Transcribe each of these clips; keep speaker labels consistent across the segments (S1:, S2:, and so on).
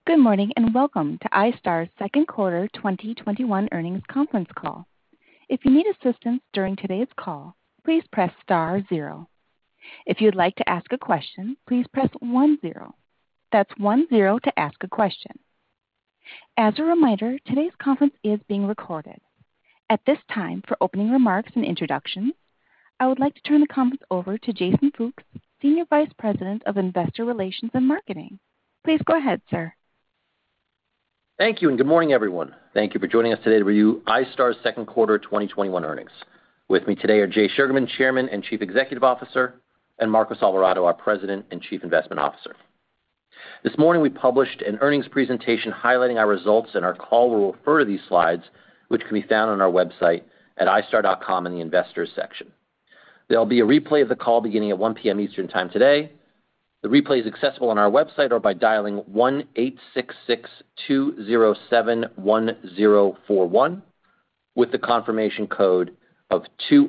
S1: Good morning, and welcome to iStar's second quarter 2021 earnings conference call. If you need assistance during today's call, please press star zero. If you'd like to ask a question, please press 10. That's 10 to ask a question. As a reminder, today's conference is being recorded. At this time, for opening remarks and introductions, I would like to turn the conference over to Jason Fooks, Senior Vice President of Investor Relations and Marketing. Please go ahead, sir.
S2: Thank you, and good morning, everyone. Thank you for joining us today to review iStar's second quarter 2021 earnings. With me today are Jay Sugarman, Chairman and Chief Executive Officer, and Marcos Alvarado, our President and Chief Investment Officer. This morning, we published an earnings presentation highlighting our results, and our call will refer to these slides, which can be found on our website at istar.com in the Investors section. There'll be a replay of the call beginning at 1 p.m. Eastern Time today. The replay is accessible on our website or by dialing 1-866-207-1041 with the confirmation code of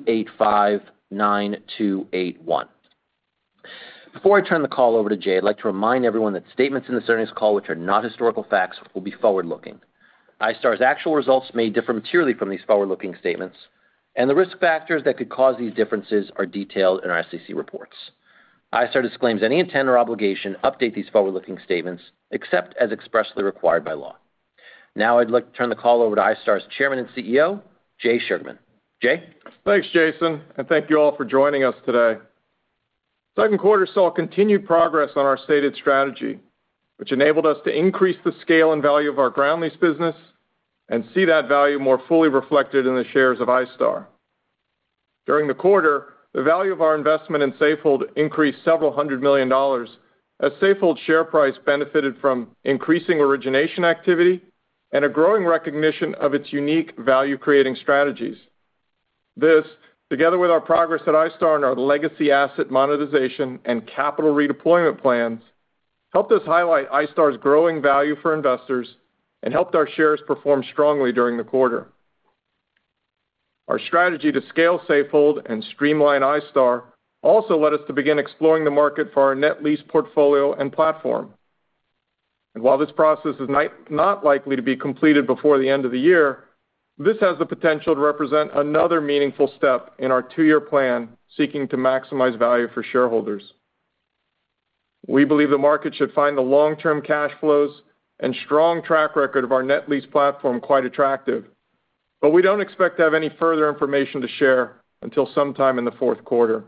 S2: 2859281. Before I turn the call over to Jay, I'd like to remind everyone that statements in this earnings call which are not historical facts will be forward-looking. iStar's actual results may differ materially from these forward-looking statements, and the risk factors that could cause these differences are detailed in our SEC reports. iStar disclaims any intent or obligation to update these forward-looking statements except as expressly required by law. Now I'd like to turn the call over to iStar's Chairman and CEO, Jay Sugarman. Jay?
S3: Thanks, Jason, and thank you all for joining us today. Second quarter saw continued progress on our stated strategy, which enabled us to increase the scale and value of our ground lease business and see that value more fully reflected in the shares of iStar. During the quarter, the value of our investment in Safehold increased several $100 million as Safehold's share price benefited from increasing origination activity and a growing recognition of its unique value-creating strategies. This, together with our progress at iStar and our legacy asset monetization and capital redeployment plans, helped us highlight iStar's growing value for investors and helped our shares perform strongly during the quarter. Our strategy to scale Safehold and streamline iStar also led us to begin exploring the market for our net lease portfolio and platform. And while this process is not likely to be completed before the end of the year, this has the potential to represent another meaningful step in our 2-year plan seeking to maximize value for shareholders. We believe the market should find the long-term cash flows and strong track record of our net lease platform quite attractive, but we don't expect to have any further information to share until sometime in the fourth quarter.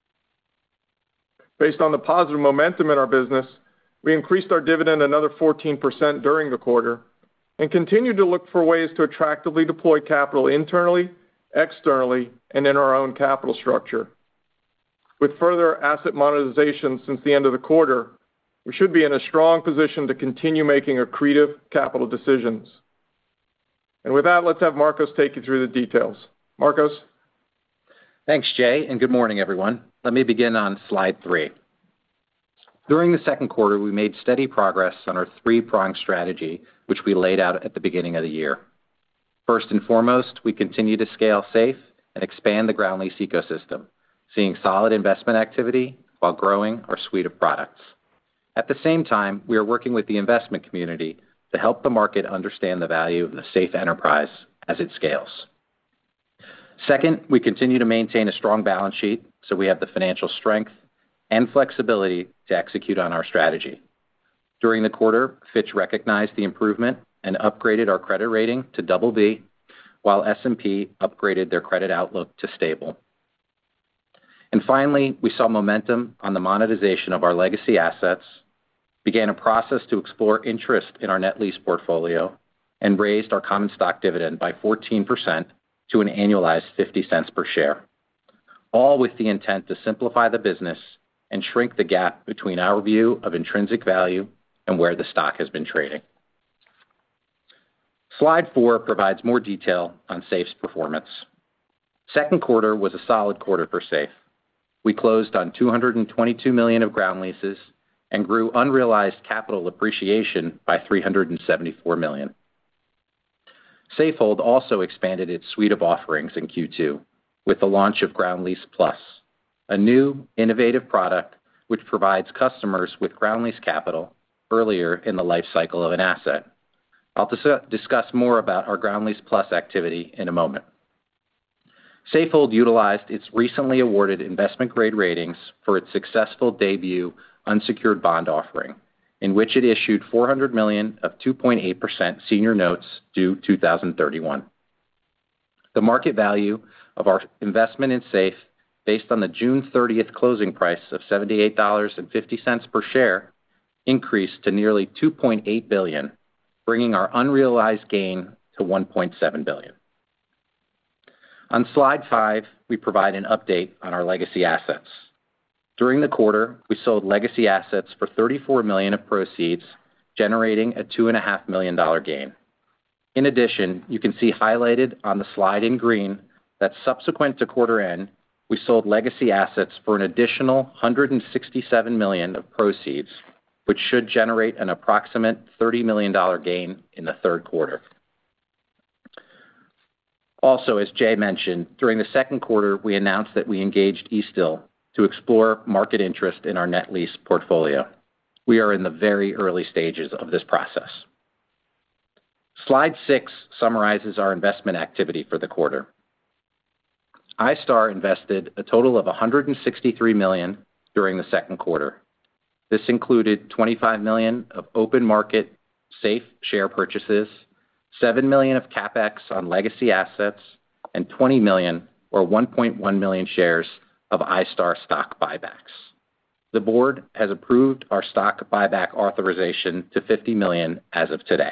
S3: Based on the positive momentum in our business, we increased our dividend another 14% during the quarter and continue to look for ways to attractively deploy capital internally, externally, and in our own capital structure. With further asset monetization since the end of the quarter, we should be in a strong position to continue making accretive capital decisions. And with that, let's have Marcos take you through the details. Marcos?
S4: Thanks, Jay, and good morning, everyone. Let me begin on slide 3. During the second quarter, we made steady progress on our 3-pronged strategy, which we laid out at the beginning of the year. First and foremost, we continue to scale SAFE and expand the ground lease ecosystem, seeing solid investment activity while growing our suite of products. At the same time, we are working with the investment community to help the market understand the value of the SAFE enterprise as it scales. Second, we continue to maintain a strong balance sheet so we have the financial strength and flexibility to execute on our strategy. During the quarter, Fitch recognized the improvement and upgraded our credit rating to BB, while S&P upgraded their credit outlook to stable. And finally, we saw momentum on the monetization of our legacy assets, began a process to explore interest in our net lease portfolio, and raised our common stock dividend by 14% to an annualized 50 cents per share, all with the intent to simplify the business and shrink the gap between our view of intrinsic value and where the stock has been trading. Slide 4 provides more detail on SAFE's performance. Second quarter was a solid quarter for SAFE. We closed on $222 million of ground leases and grew unrealized capital appreciation by $374 million. Safehold also expanded its suite of offerings in Q2 with the launch of Ground Lease Plus, a new innovative product which provides customers with ground lease capital earlier in the life cycle of an asset. I'll discuss more about our Ground Lease Plus activity in a moment. Safehold utilized its recently awarded investment-grade ratings for its successful debut unsecured bond offering, in which it issued $400 million of 2.8% senior notes due 2031. The market value of our investment in SAFE, based on the June 30th closing price of $78.50 per share, increased to nearly $2.8 billion, bringing our unrealized gain to $1.7 billion. On slide 5, we provide an update on our legacy assets. During the quarter, we sold legacy assets for $34 million of proceeds, generating a $2.5 million gain. In addition, you can see highlighted on the slide in green that subsequent to quarter end, we sold legacy assets for an additional $167 million of proceeds, which should generate an approximate $30 million gain in the third quarter. Also, as Jay mentioned, during the second quarter, we announced that we engaged Eastdil to explore market interest in our net lease portfolio. We are in the very early stages of this process. Slide 6 summarizes our investment activity for the quarter. iStar invested a total of $163 million during the second quarter. This included $25 million of open market SAFE share purchases, $7 million of CapEx on legacy assets, and $20 million or 1.1 million shares of iStar stock buybacks. The board has approved our stock buyback authorization to $50 million as of today.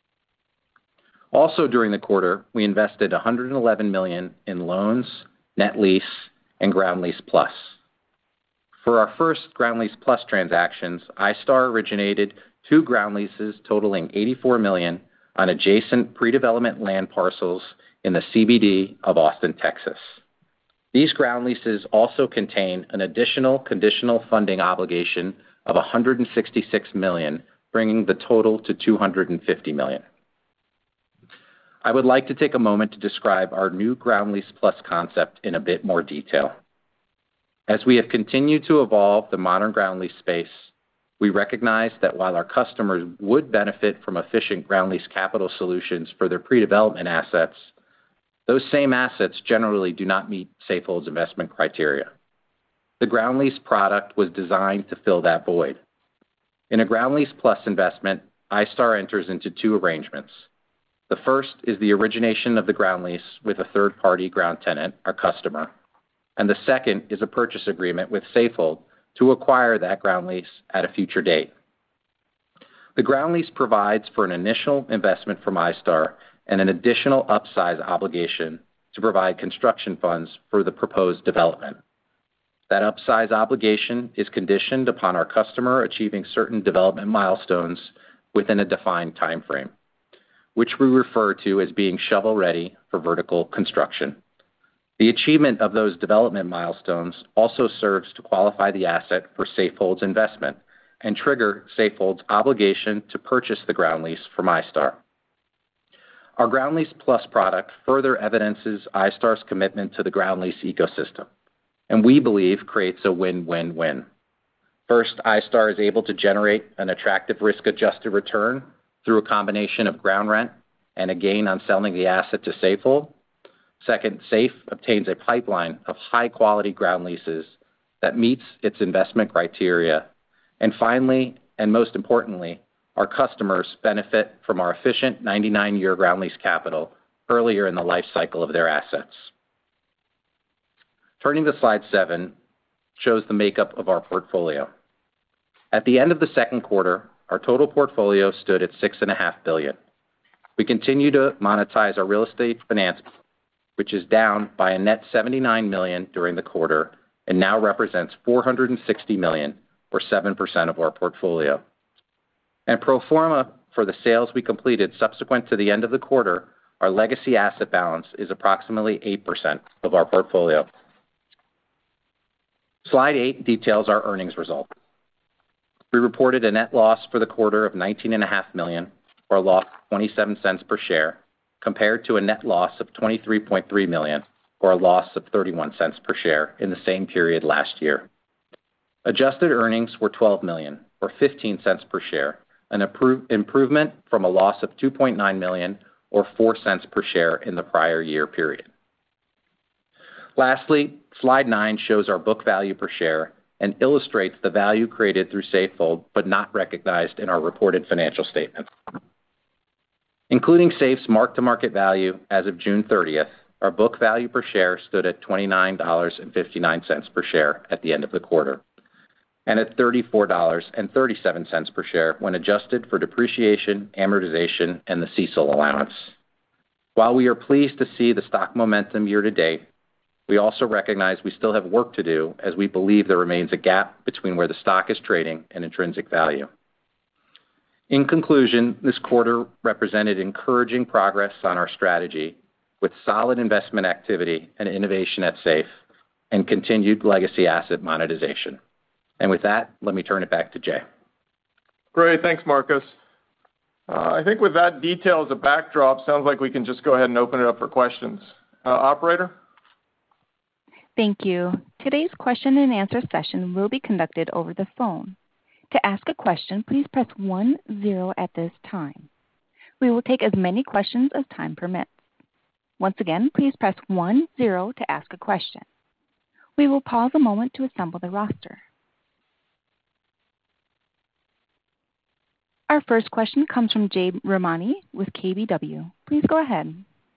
S4: Also during the quarter, we invested $111 million in loans, net lease, and Ground Lease Plus. For our first Ground Lease Plus transactions, iStar originated 2 ground leases totaling $84 million on adjacent pre-development land parcels in the CBD of Austin, Texas. These ground leases also contain an additional conditional funding obligation of $166 million, bringing the total to $250 million. I would like to take a moment to describe our new Ground Lease Plus concept in a bit more detail. As we have continued to evolve the modern ground lease space, we recognize that while our customers would benefit from efficient ground lease capital solutions for their pre-development assets, those same assets generally do not meet Safehold's investment criteria. The ground lease product was designed to fill that void. In a Ground Lease Plus investment, iStar enters into 2 arrangements. The first is the origination of the ground lease with a third-party ground tenant, our customer, and the second is a purchase agreement with Safehold to acquire that ground lease at a future date. The ground lease provides for an initial investment from iStar and an additional upsize obligation to provide construction funds for the proposed development. That upsize obligation is conditioned upon our customer achieving certain development milestones within a defined time frame, which we refer to as being shovel-ready for vertical construction. The achievement of those development milestones also serves to qualify the asset for Safehold's investment and trigger Safehold's obligation to purchase the ground lease from iStar. Our Ground Lease Plus product further evidences iStar's commitment to the ground lease ecosystem, and we believe creates a win-win-win. First, iStar is able to generate an attractive risk-adjusted return through a combination of ground rent and a gain on selling the asset to Safehold. Second, SAFE obtains a pipeline of high-quality ground leases that meets its investment criteria. And finally, and most importantly, our customers benefit from our efficient 99-year ground lease capital earlier in the life cycle of their assets. Turning to slide 7 shows the makeup of our portfolio. At the end of the second quarter, our total portfolio stood at $6.5 billion. We continue to monetize our real estate finance, which is down by a net $79 million during the quarter and now represents $460 million, or 7% of our portfolio. And pro forma for the sales we completed subsequent to the end of the quarter, our legacy asset balance is approximately 8% of our portfolio. Slide 8 details our earnings result. We reported a net loss for the quarter of $19.5 million, or a loss of 27 cents per share, compared to a net loss of $23.3 million, or a loss of 31 cents per share in the same period last year. Adjusted earnings were $12 million, or $0.15 per share, an improvement from a loss of $2.9 million or $0.04 per share in the prior year period. Lastly, slide 9 shows our book value per share and illustrates the value created through Safehold but not recognized in our reported financial statements. Including Safe's mark-to-market value as of June 30th, our book value per share stood at $29.59 per share at the end of the quarter, and at $34.37 per share when adjusted for depreciation, amortization, and the CECL allowance. While we are pleased to see the stock momentum year to date, we also recognize we still have work to do as we believe there remains a gap between where the stock is trading and intrinsic value. In conclusion, this quarter represented encouraging progress on our strategy with solid investment activity and innovation at Safe and continued legacy asset monetization. And with that, let me turn it back to Jay.
S3: Great. Thanks, Marcus. I think with that detail as a backdrop, sounds like we can just go ahead and open it up for questions. Operator?
S1: Thank you. Today's question and answer session will be conducted over the phone. To ask a question, please press 10 at this time. We will take as many questions as time permits. Once again, please press 10 to ask a question. We will pause a moment to assemble the roster. Our first question comes from Jade Rahmani with KBW. Please go ahead.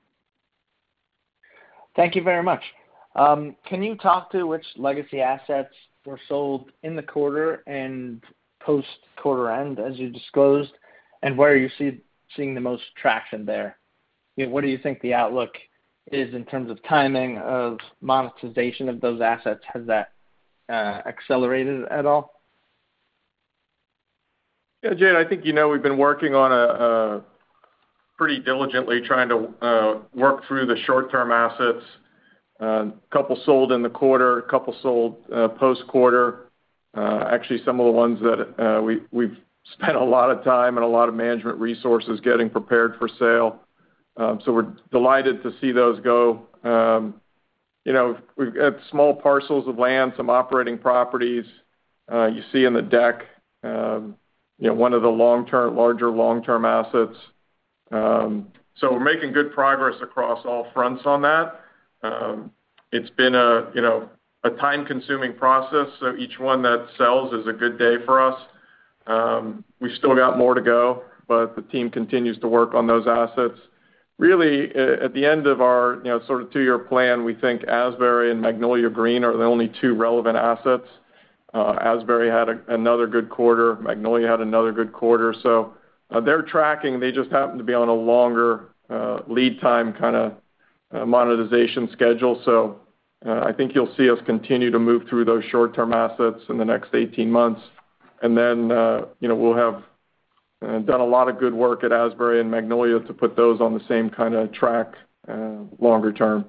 S5: Thank you very much. Can you talk to which legacy assets were sold in the quarter and post-quarter end, as you disclosed, and where you seeing the most traction there? What do you think the outlook is in terms of timing of monetization of those assets? Has that accelerated at all?
S3: Yeah, Jade, I think we've been working on pretty diligently trying to work through the short-term assets. A couple sold in the quarter, a couple sold post-quarter. Actually, some of the ones that we've spent a lot of time and a lot of management resources getting prepared for sale. So we're delighted to see those go. We've got small parcels of land, some operating properties. You see in the deck, one of the larger long-term assets. So we're making good progress across all fronts on that. It's been a time-consuming process, so each one that sells is a good day for us. We've still got more to go, but the team continues to work on those assets. Really, at the end of our sort of 2-year plan, we think Asbury and Magnolia Green are the only 2 relevant assets. Asbury had another good quarter. Magnolia had another good quarter. So they're tracking. They just happen to be on a longer lead time kind of monetization schedule. So I think you'll see us continue to move through those short-term assets in the next 18 months. And then, we'll have done a lot of good work at Asbury and Magnolia to put those on the same kind of track longer term.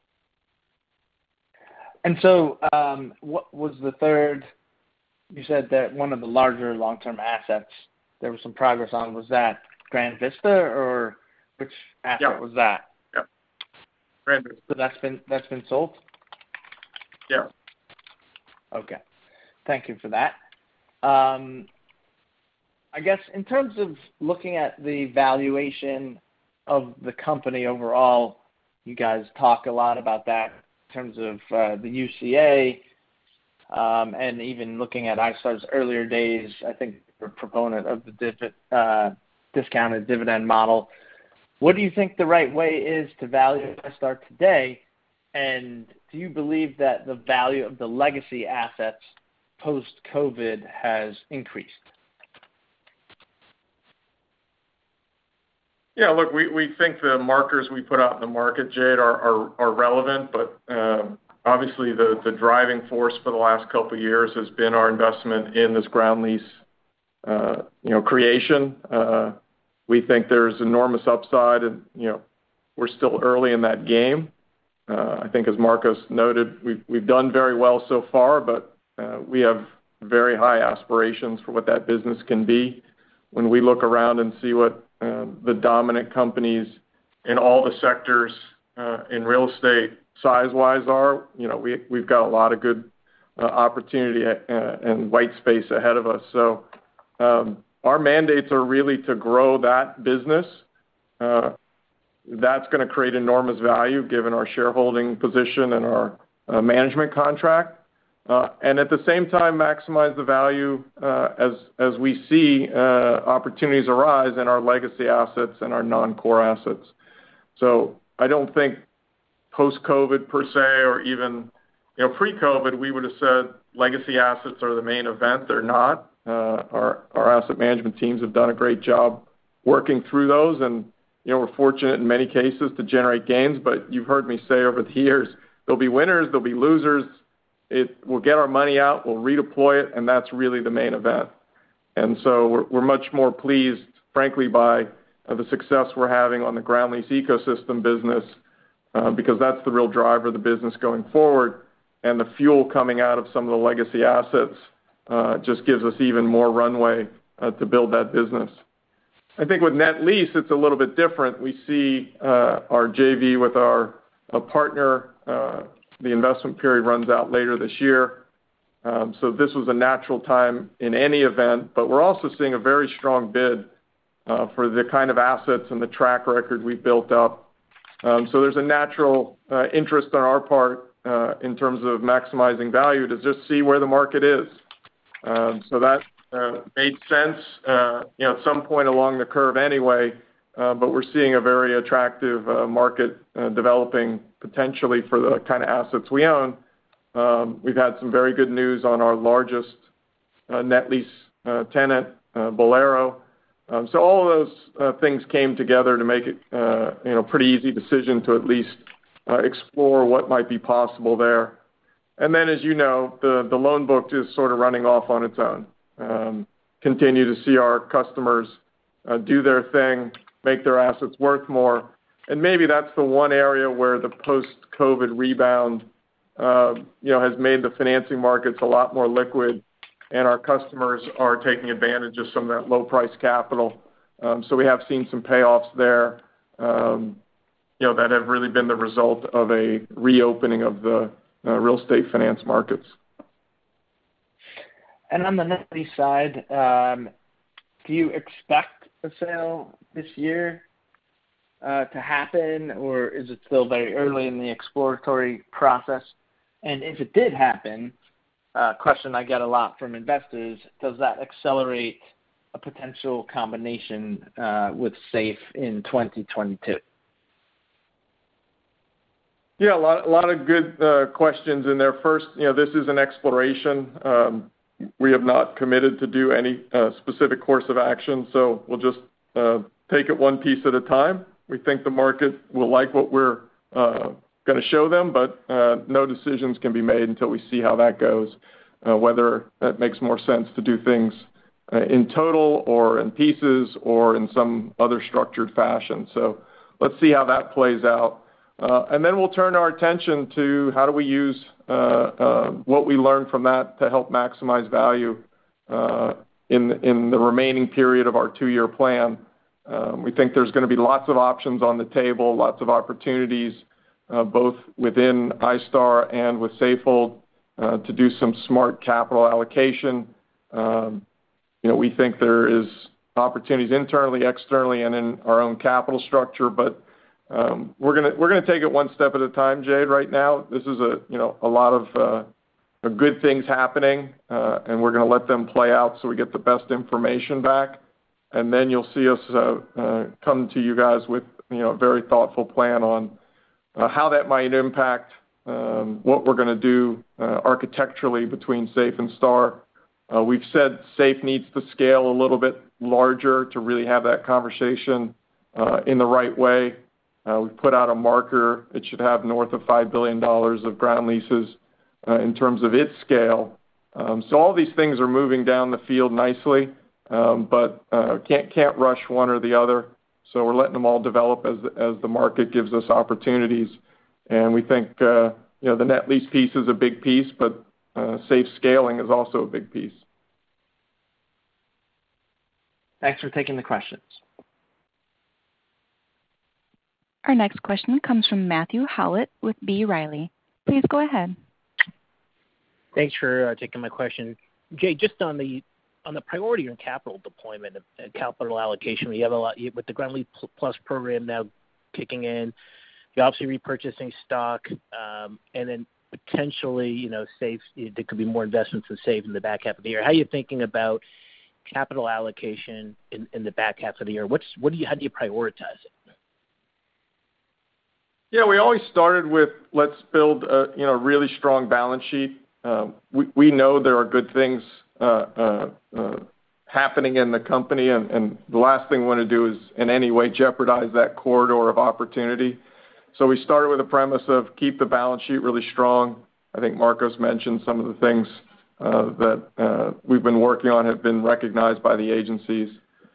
S5: And so what was the third? You said that one of the larger long-term assets there was some progress on. Was that Grand Vista, or which asset was that?
S3: Yeah. Grand Vista.
S5: So that's been sold?
S3: Yeah.
S5: Okay. Thank you for that. I guess in terms of looking at the valuation of the company overall, you guys talk a lot about that in terms of the UCA, and even looking at iStar's earlier days. I think you're a proponent of the discounted dividend model. What do you think the right way is to value iStar today? And do you believe that the value of the legacy assets post-COVID has increased?
S3: Yeah, look, we think the markers we put out in the market, Jade, are relevant, but obviously the driving force for the last couple of years has been our investment in this ground lease creation. We think there's enormous upside, and we're still early in that game. I think, as Marcus noted, we've done very well so far, but we have very high aspirations for what that business can be. When we look around and see what the dominant companies in all the sectors in real estate size-wise are, we've got a lot of good opportunity and white space ahead of us. So Our mandates are really to grow that business. That's going to create enormous value given our shareholding position and our management contract. And at the same time, maximize the value as we see opportunities arise in our legacy assets and our non-core assets. So I don't think post-COVID per se, or even pre-COVID, we would have said legacy assets are the main event. They're not. Our asset management teams have done a great job working through those, and we're fortunate in many cases to generate gains. But you've heard me say over the years, there'll be winners, there'll be losers. We'll get our money out, we'll redeploy it, and that's really the main event. And so we're much more pleased, frankly, by the success we're having on the ground lease ecosystem business, because that's the real driver of the business going forward. And the fuel coming out of some of the legacy assets just gives us even more runway to build that business. I think with net lease, it's a little bit different. We see our JV with our partner, the investment period runs out later this year. So this was a natural time in any event, but we're also seeing a very strong bid for the kind of assets and the track record we've built up. So there's a natural interest on our part in terms of maximizing value to just see where the market is. So that made sense, at some point along the curve anyway, but we're seeing a very attractive market developing potentially for the kind of assets we own. We've had some very good news on our largest net lease tenant, Bolero. So all of those things came together to make it pretty easy decision to at least explore what might be possible there. And then, as you know, the loan book is sort of running off on its own. Continue to see our customers do their thing, make their assets worth more. And maybe that's the one area where the post-COVID rebound has made the financing markets a lot more liquid, and our customers are taking advantage of some of that low-price capital. So we have seen some payoffs there, that have really been the result of a reopening of the real estate finance markets.
S5: And on the net lease side, do you expect a sale this year to happen, or is it still very early in the exploratory process? And if it did happen, question I get a lot from investors, does that accelerate a potential combination with SAFE in 2022?
S3: Yeah, a lot of good questions in there. First, this is an exploration. We have not committed to do any specific course of action, so we'll just take it one piece at a time. We think the market will like what we're going to show them, but no decisions can be made until we see how that goes, whether that makes more sense to do things in total or in pieces or in some other structured fashion. So let's see how that plays out. And then we'll turn our attention to how do we use what we learned from that to help maximize value in the remaining period of our 2-year plan. We think there's going to be lots of options on the table, lots of opportunities, both within iStar and with Safehold, to do some smart capital allocation. We think there is opportunities internally, externally, and in our own capital structure, but we're gonna take it one step at a time, Jade. Right now, this is a lot of good things happening, and we're gonna let them play out so we get the best information back, and then you'll see us come to you guys with a very thoughtful plan on how that might impact what we're gonna do architecturally between SAFE and Star. We've said SAFE needs to scale a little bit larger to really have that conversation in the right way. We've put out a marker. It should have north of $5 billion of ground leases in terms of its scale. So all these things are moving down the field nicely, but can't rush one or the other. So we're letting them all develop as the market gives us opportunities. And we think the net lease piece is a big piece, but SAFE scaling is also a big piece.
S5: Thanks for taking the questions.
S1: Our next question comes from Matthew Howlett with B. Riley. Please go ahead.
S6: Thanks for taking my question. Jay, just on the on the priority and capital deployment and capital allocation. We have a lot with the Ground Lease Plus program now kicking in. You're obviously repurchasing stock, and then potentially, SAFE. There could be more investments in SAFE in the back half of the year. How are you thinking about capital allocation in the back half of the year? How do you prioritize it?
S3: Yeah, we always started with let's build a really strong balance sheet. We know there are good things happening in the company, and the last thing we want to do is in any way jeopardize that corridor of opportunity. So we started with a premise of keep the balance sheet really strong. I think Marcos mentioned some of the things that we've been working on have been recognized by the agencies.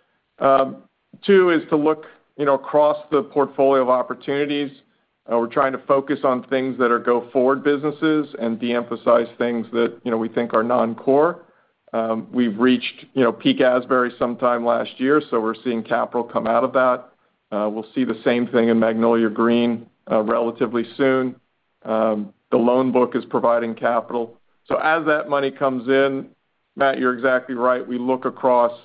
S3: Two is to look across the portfolio of opportunities. We're trying to focus on things that are go-forward businesses and de-emphasize things that we think are non-core. We've reached peak Asbury sometime last year, so we're seeing capital come out of that. We'll see the same thing in Magnolia Green relatively soon. The loan book is providing capital. So as that money comes in, Matt, you're exactly right. We look across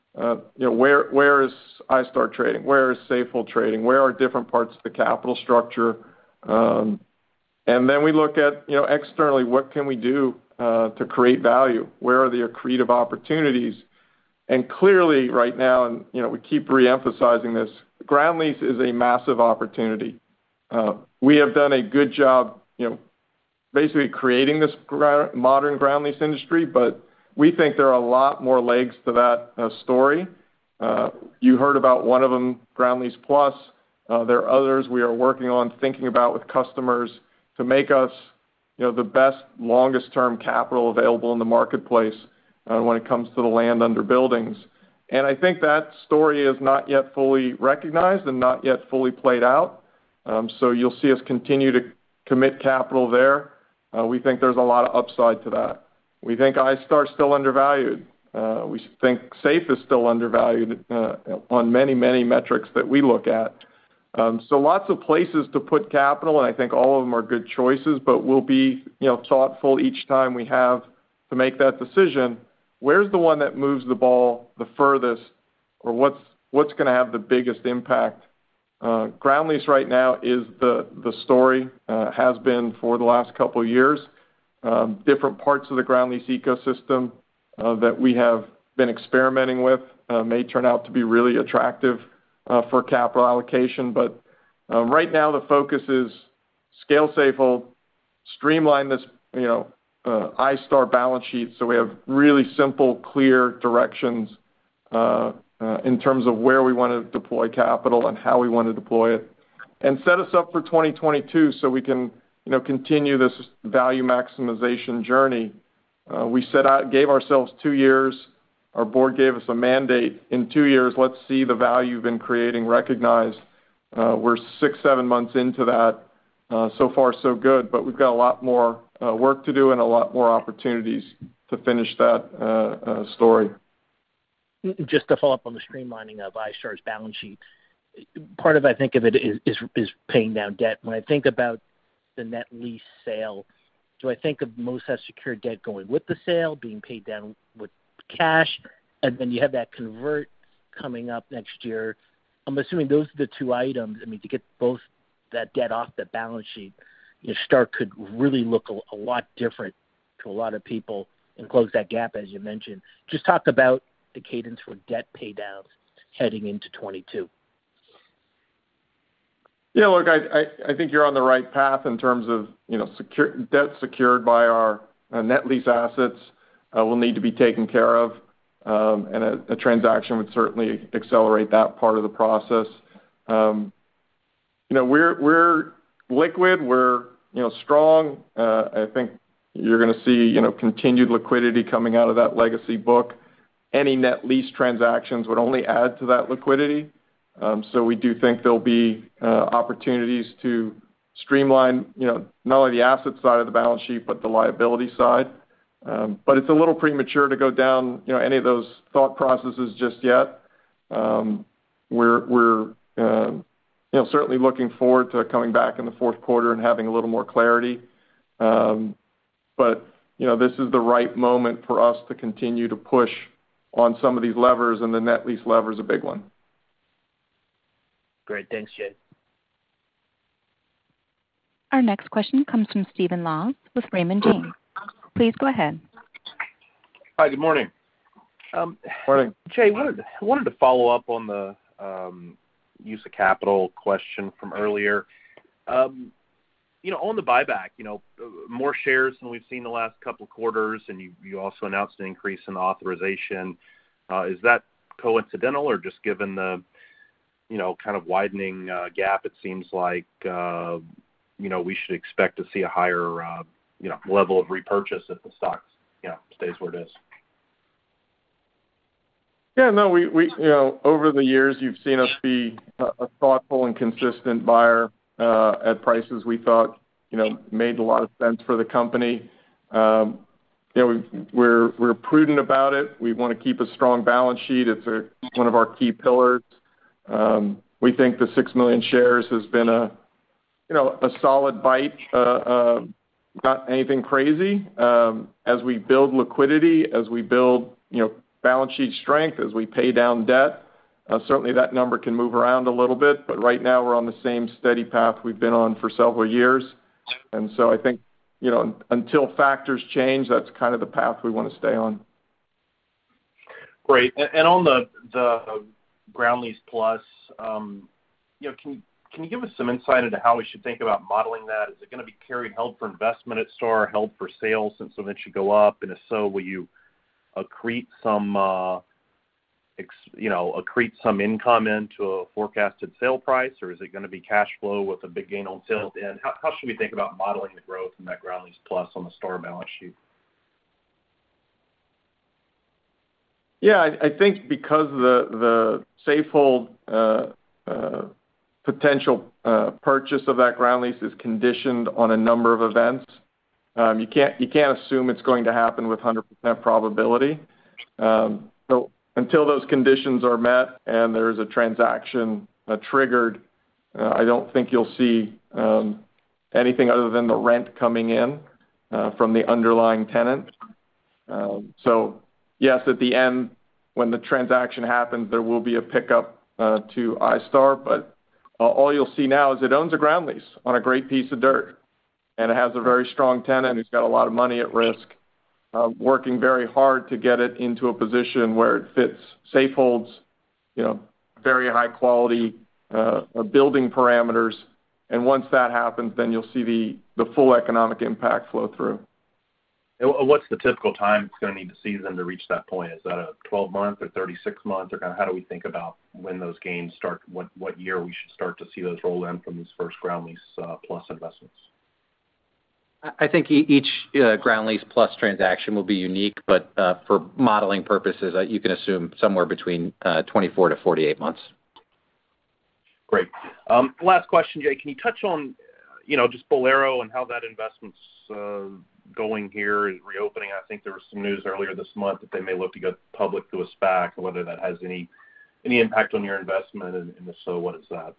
S3: where is iStar trading? Where is Safehold trading? Where are different parts of the capital structure? And then we look at, externally, what can we do to create value? Where are the accretive opportunities? And clearly right now, and we keep re-emphasizing this, ground lease is a massive opportunity. We have done a good job, basically creating this modern ground lease industry, but we think there are a lot more legs to that story. You heard about one of them, Ground Lease Plus. There are others we are working on, thinking about with customers to make us, the best, longest-term capital available in the marketplace when it comes to the land under buildings. And I think that story is not yet fully recognized and not yet fully played out. So you'll see us continue to commit capital there. We think there's a lot of upside to that. We think iStar is still undervalued. We think SAFE is still undervalued on many, many metrics that we look at. So lots of places to put capital, and I think all of them are good choices, but we'll be thoughtful each time we have to make that decision. Where's the one that moves the ball the furthest, or what's going to have the biggest impact? Ground lease right now is the story, has been for the last couple of years. Different parts of the ground lease ecosystem that we have been experimenting with may turn out to be really attractive for capital allocation. But right now the focus is scale Safehold, streamline this iStar balance sheet so we have really simple, clear directions in terms of where we want to deploy capital and how we want to deploy it, and set us up for 2022 so we can continue this value maximization journey. We gave ourselves 2 years. Our board gave us a mandate. In 2 years, let's see the value you've been creating recognized. We're 6-7 months into that. So far, so good, but we've got a lot more work to do and a lot more opportunities to finish that story.
S6: Just to follow up on the streamlining of iStar's balance sheet, part of I think of it is paying down debt. When I think about the net lease sale, do I think of most of that secured debt going with the sale, being paid down with cash, and then you have that convert coming up next year? I'm assuming those are the two items. I mean, to get both that debt off the balance sheet, iStar could really look a lot different to a lot of people and close that gap, as you mentioned. Just talk about the cadence for debt pay downs heading into 22.
S3: Yeah, look, I think you're on the right path in terms of debt secured by our net lease assets will need to be taken care of, and a transaction would certainly accelerate that part of the process. We're liquid, we're strong. I think you're going to see continued liquidity coming out of that legacy book. Any net lease transactions would only add to that liquidity. So we do think there'll be opportunities to streamline, not only the asset side of the balance sheet, but the liability side. But it's a little premature to go down, any of those thought processes just yet. We're certainly looking forward to coming back in the fourth quarter and having a little more clarity. But this is the right moment for us to continue to push on some of these levers, and the net lease lever is a big one.
S6: Great. Thanks, Jay.
S1: Our next question comes from Stephen Laws with Raymond James. Please go ahead.
S7: Hi, good morning.
S3: Morning.
S7: Jay, wanted to follow up on the use of capital question from earlier. On the buyback, more shares than we've seen the last couple of quarters, and you also announced an increase in authorization. Is that coincidental, or just given the kind of widening gap, it seems like we should expect to see a higher level of repurchase if the stock stays where it is?
S3: Yeah, no, we over the years, you've seen us be a thoughtful and consistent buyer at prices we thought made a lot of sense for the company. We're prudent about it. We want to keep a strong balance sheet. It's one of our key pillars. We think the 6 million shares has been a solid bite, not anything crazy. As we build liquidity, as we build balance sheet strength, as we pay down debt, certainly that number can move around a little bit, but right now we're on the same steady path we've been on for several years. And so I think until factors change, that's kind of the path we want to stay on.
S7: Great. And on the Ground Lease Plus, can you give us some insight into how we should think about modeling that? Is it going to be carried held for investment at Star, held for sale since it'll eventually go up? And if so, will you accrete some income into a forecasted sale price, or is it going to be cash flow with a big gain on sale at the end? How should we think about modeling the growth in that Ground Lease Plus on the Star balance sheet?
S3: Yeah, I think because the Safehold potential purchase of that ground lease is conditioned on a number of events, you can't assume it's going to happen with 100% probability. So until those conditions are met and there's a transaction triggered, I don't think you'll see anything other than the rent coming in from the underlying tenant. So yes, at the end, when the transaction happens, there will be a pickup to iStar, but all you'll see now is it owns a ground lease on a great piece of dirt, and it has a very strong tenant who's got a lot of money at risk, working very hard to get it into a position where it fits Safehold's, very high quality building parameters. And once that happens, then you'll see the full economic impact flow through.
S7: What's the typical time it's going to need to see them to reach that point? Is that a 12-month or 36-month, or kind of how do we think about when those gains start, what year we should start to see those roll in from these first Ground Lease Plus investments?
S4: I think each Ground Lease Plus transaction will be unique, but for modeling purposes, you can assume somewhere between 24 to 48 months.
S7: Great. Last question, Jay. Can you touch on, just Bowlero and how that investment's going here, reopening? I think there was some news earlier this month that they may look to go public through a SPAC, and whether that has any impact on your investment, and if so, what is that?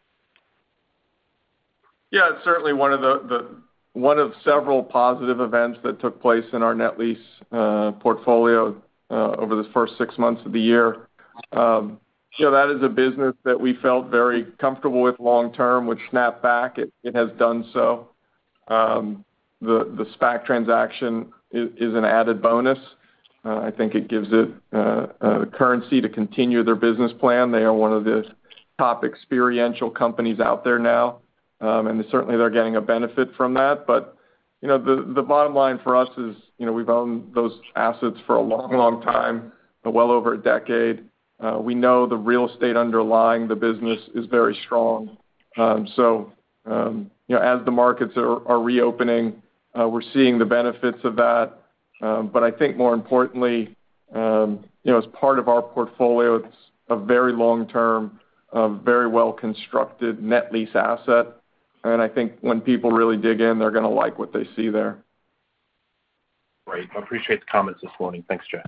S3: Yeah, it's certainly one of several positive events that took place in our net lease portfolio over the first 6 months of the year. That is a business that we felt very comfortable with long term, would snap back. It has done so. The SPAC transaction is an added bonus. I think it gives it currency to continue their business plan. They are one of the top experiential companies out there now, and certainly they're getting a benefit from that. But the bottom line for us is we've owned those assets for a long time, well over a decade. We know the real estate underlying the business is very strong. So as the markets are reopening, we're seeing the benefits of that. But I think more importantly, as part of our portfolio, it's a very long-term, very well-constructed net lease asset. And I think when people really dig in, they're going to like what they see there.
S7: Great. I appreciate the comments this morning. Thanks, Jay.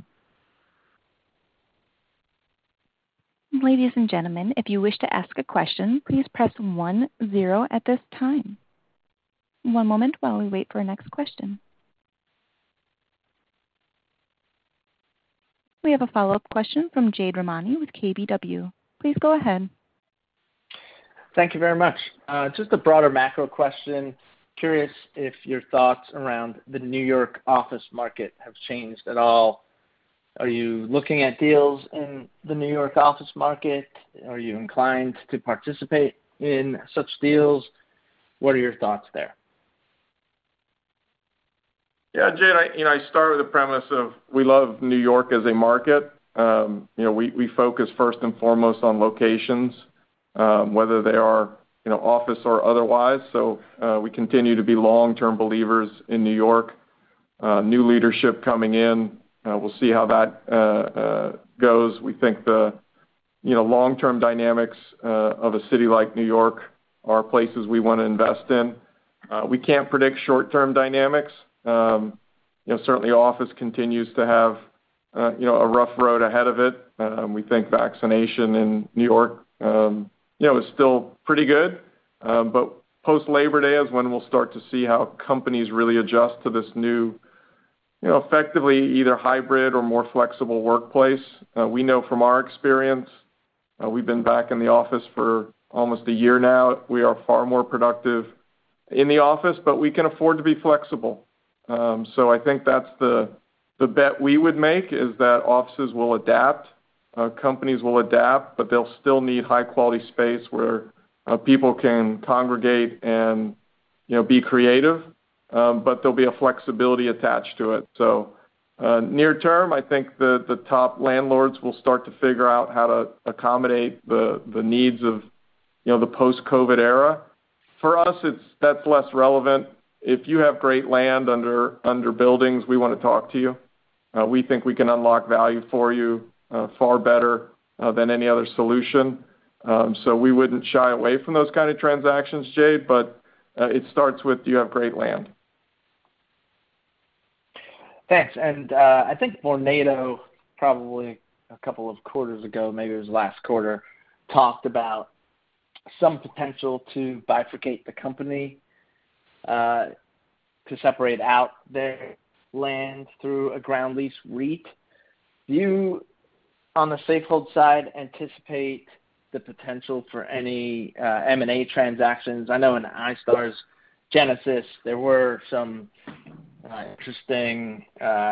S1: Ladies and gentlemen, if you wish to ask a question, please press 10 at this time. One moment while we wait for our next question. We have a follow-up question from Jade Rahmani with KBW. Please go ahead.
S5: Thank you very much. Just a broader macro question. Curious if your thoughts around the New York office market have changed at all. Are you looking at deals in the New York office market? Are you inclined to participate in such deals? What are your thoughts there?
S3: Yeah, Jade, I start with the premise of we love New York as a market. We focus first and foremost on locations, whether they are office or otherwise. So we continue to be long-term believers in New York. New leadership coming in, we'll see how that goes. We think the long-term dynamics of a city like New York are places we want to invest in. We can't predict short-term dynamics. Certainly office continues to have a rough road ahead of it. We think vaccination in New York is still pretty good, but post Labor Day is when we'll start to see how companies really adjust to this new effectively either hybrid or more flexible workplace. We know from our experience, we've been back in the office for almost a year now. We are far more productive in the office, but we can afford to be flexible. So I think that's the bet we would make, is that offices will adapt, companies will adapt, but they'll still need high quality space where people can congregate and be creative, but there'll be a flexibility attached to it. So near term, I think the top landlords will start to figure out how to accommodate the needs of the post-COVID era. For us, that's less relevant. If you have great land under buildings, we want to talk to you. We think we can unlock value for you far better than any other solution. So we wouldn't shy away from those kind of transactions, Jade, but it starts with, do you have great land?
S5: Thanks. And I think Vornado, probably a couple of quarters ago, maybe it was last quarter, talked about some potential to bifurcate the company, to separate out their land through a ground lease REIT. Do you, on the Safehold side, anticipate the potential for any M&A transactions? I know in iStar's Genesis, there were some interesting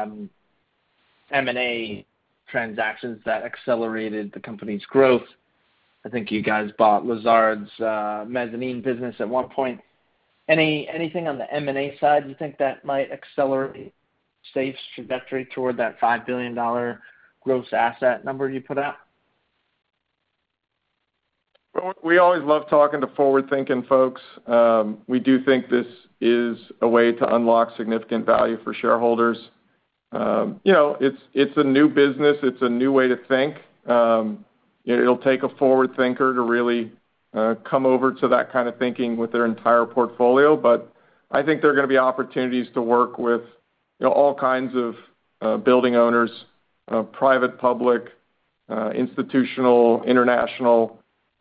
S5: M&A transactions that accelerated the company's growth. I think you guys bought Lazard's mezzanine business at one point. Anything on the M&A side you think that might accelerate Safe's trajectory toward that $5 billion gross asset number you put out?
S3: Well, we always love talking to forward-thinking folks. We do think this is a way to unlock significant value for shareholders. It's a new business. It's a new way to think. It'll take a forward thinker to really come over to that kind of thinking with their entire portfolio. But I think there are going to be opportunities to work with all kinds of building owners, private, public, institutional, international.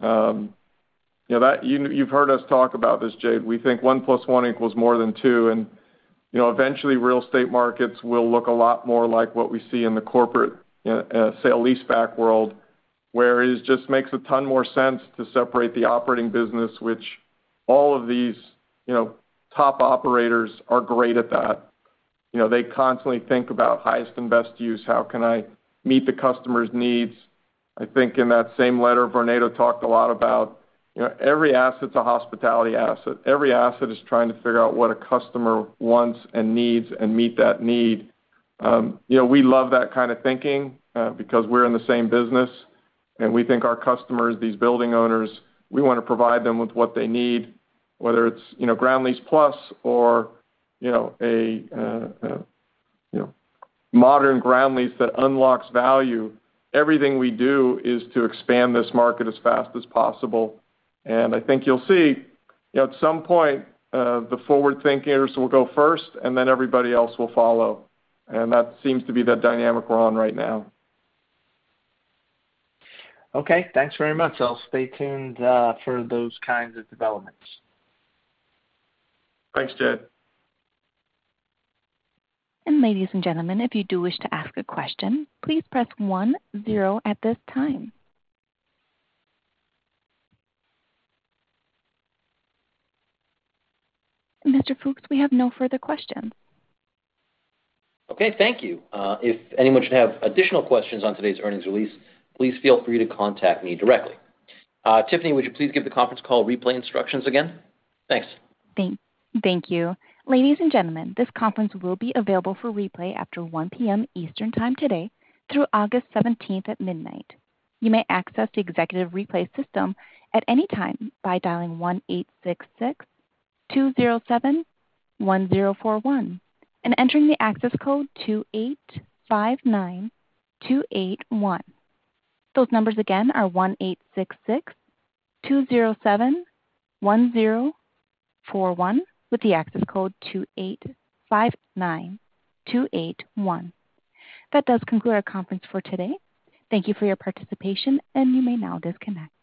S3: That you've heard us talk about this, Jade. We think 1 + 1 = more than 2, and eventually real estate markets will look a lot more like what we see in the corporate sale leaseback world, where it just makes a ton more sense to separate the operating business, which all of these top operators are great at that. They constantly think about highest and best use. How can I meet the customer's needs? I think in that same letter, Vornado talked a lot about every asset's a hospitality asset. Every asset is trying to figure out what a customer wants and needs and meet that need. We love that kind of thinking because we're in the same business, and we think our customers, these building owners, we want to provide them with what they need, whether it's ground lease plus or a modern ground lease that unlocks value. Everything we do is to expand this market as fast as possible. And I think you'll see, at some point, the forward thinkers will go first, and then everybody else will follow. And that seems to be the dynamic we're on right now.
S5: Okay, thanks very much. I'll stay tuned for those kinds of developments.
S3: Thanks, Jed.
S1: And ladies and gentlemen, if you do wish to ask a question, please press 10 at this time. Mr. Fuchs, we have no further questions.
S2: Okay, thank you. If anyone should have additional questions on today's earnings release, please feel free to contact me directly. Tiffany, would you please give the conference call replay instructions again? Thanks.
S1: Thank you. Ladies and gentlemen, this conference will be available for replay after 1 p.m. Eastern Time today through August 17th at midnight. You may access the executive replay system at any time by dialing 1-866-207-1041 and entering the access code 2859281. Those numbers again are 1-866-207-1041 with the access code 2859281. That does conclude our conference for today. Thank you for your participation, and you may now disconnect.